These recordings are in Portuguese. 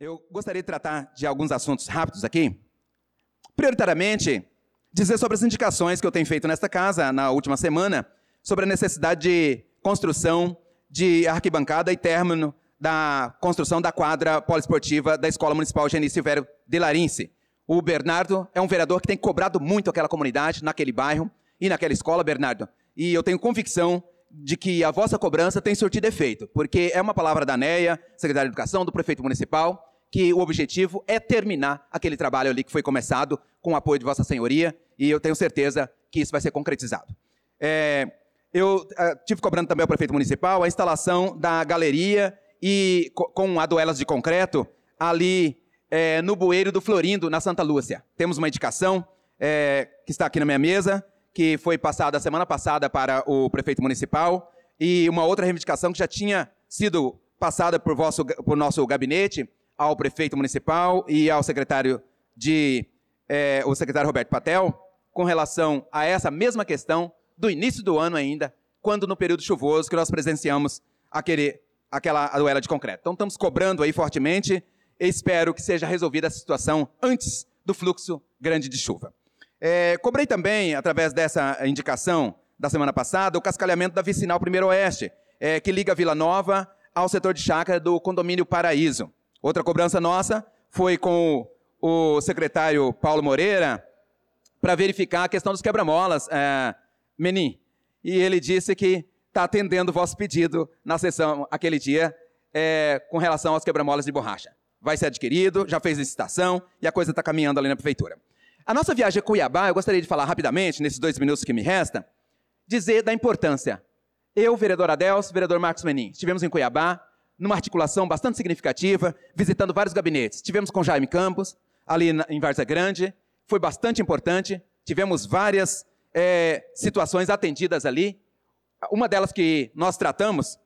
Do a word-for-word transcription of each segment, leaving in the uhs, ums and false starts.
Eu gostaria de tratar de alguns assuntos rápidos aqui. Prioritariamente, dizer sobre as indicações que eu tenho feito nesta casa na última semana sobre a necessidade de construção de arquibancada e término da construção da quadra poliesportiva da Escola Municipal Geni Silvério de Larince. O Bernardo é um vereador que tem cobrado muito aquela comunidade, naquele bairro e naquela escola, Bernardo. E eu tenho convicção de que a vossa cobrança tem surtido efeito, porque é uma palavra da Neia, secretária de Educação, do prefeito municipal, que o objetivo é terminar aquele trabalho ali que foi começado com o apoio de Vossa Senhoria, e eu tenho certeza que isso vai ser concretizado. É, eu uh, tive cobrando também ao prefeito municipal a instalação da galeria e co com aduelas de concreto ali é, no bueiro do Florindo, na Santa Lúcia. Temos uma indicação é, que está aqui na minha mesa, que foi passada a semana passada para o prefeito municipal, e uma outra reivindicação que já tinha sido passada por, vosso, por nosso gabinete ao prefeito municipal e ao secretário de é, o secretário Roberto Patel, com relação a essa mesma questão do início do ano ainda, quando no período chuvoso que nós presenciamos aquele, aquela aduela de concreto. Então estamos cobrando aí fortemente e espero que seja resolvida essa situação antes do fluxo grande de chuva. É, cobrei também, através dessa indicação da semana passada, o cascalhamento da vicinal Primeiro Oeste, é, que liga a Vila Nova ao setor de chácara do condomínio Paraíso. Outra cobrança nossa foi com o, o secretário Paulo Moreira para verificar a questão dos quebra-molas, é, Menin. E ele disse que está atendendo o vosso pedido na sessão aquele dia é, com relação aos quebra-molas de borracha. Vai ser adquirido, já fez licitação e a coisa está caminhando ali na prefeitura. A nossa viagem a Cuiabá, eu gostaria de falar rapidamente, nesses dois minutos que me restam, dizer da importância. Eu, vereador Adelso, vereador Marcos Menin, estivemos em Cuiabá, numa articulação bastante significativa, visitando vários gabinetes. Estivemos com Jaime Campos, ali na, em Várzea Grande, foi bastante importante, tivemos várias é, situações atendidas ali. Uma delas que nós tratamos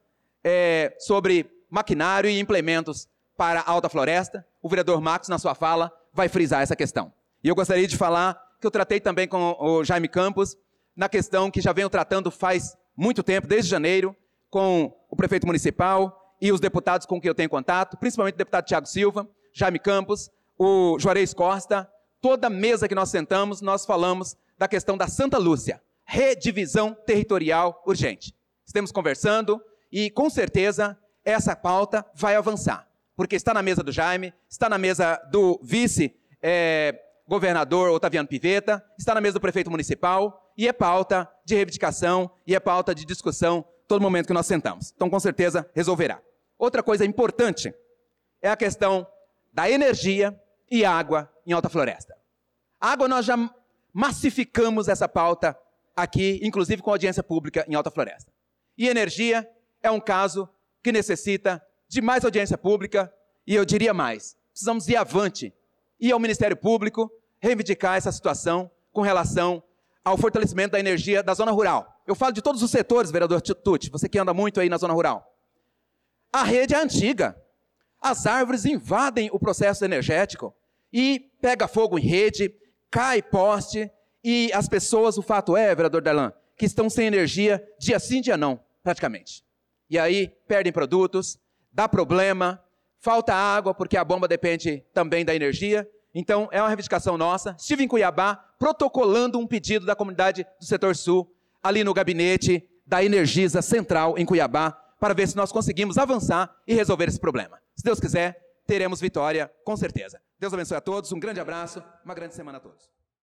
é sobre maquinário e implementos para a Alta Floresta. O vereador Marcos, na sua fala, vai frisar essa questão. E eu gostaria de falar que eu tratei também com o Jaime Campos na questão que já venho tratando faz muito tempo, desde janeiro, com o prefeito municipal e os deputados com quem eu tenho contato, principalmente o deputado Tiago Silva, Jaime Campos, o Juarez Costa. Toda mesa que nós sentamos, nós falamos da questão da Santa Lúcia, redivisão territorial urgente. Estamos conversando e, com certeza, essa pauta vai avançar, porque está na mesa do Jaime, está na mesa do vice é, governador Otaviano Pivetta, está na mesa do prefeito municipal e é pauta de reivindicação e é pauta de discussão todo momento que nós sentamos. Então, com certeza, resolverá. Outra coisa importante é a questão da energia e água em Alta Floresta. A água, nós já massificamos essa pauta aqui, inclusive com audiência pública em Alta Floresta. E energia é um caso que necessita de mais audiência pública e eu diria mais, precisamos ir avante, ir ao Ministério Público, reivindicar essa situação com relação ao fortalecimento da energia da zona rural. Eu falo de todos os setores, vereador Tucci, você que anda muito aí na zona rural. A rede é antiga. As árvores invadem o processo energético e pega fogo em rede, cai poste e as pessoas, o fato é, vereador Darlan, que estão sem energia dia sim, dia não, praticamente. E aí perdem produtos, dá problema, falta água porque a bomba depende também da energia. Então, é uma reivindicação nossa. Estive em Cuiabá protocolando um pedido da comunidade do Setor Sul, ali no gabinete da Energisa Central em Cuiabá, para ver se nós conseguimos avançar e resolver esse problema. Se Deus quiser, teremos vitória, com certeza. Deus abençoe a todos, um grande abraço, uma grande semana a todos.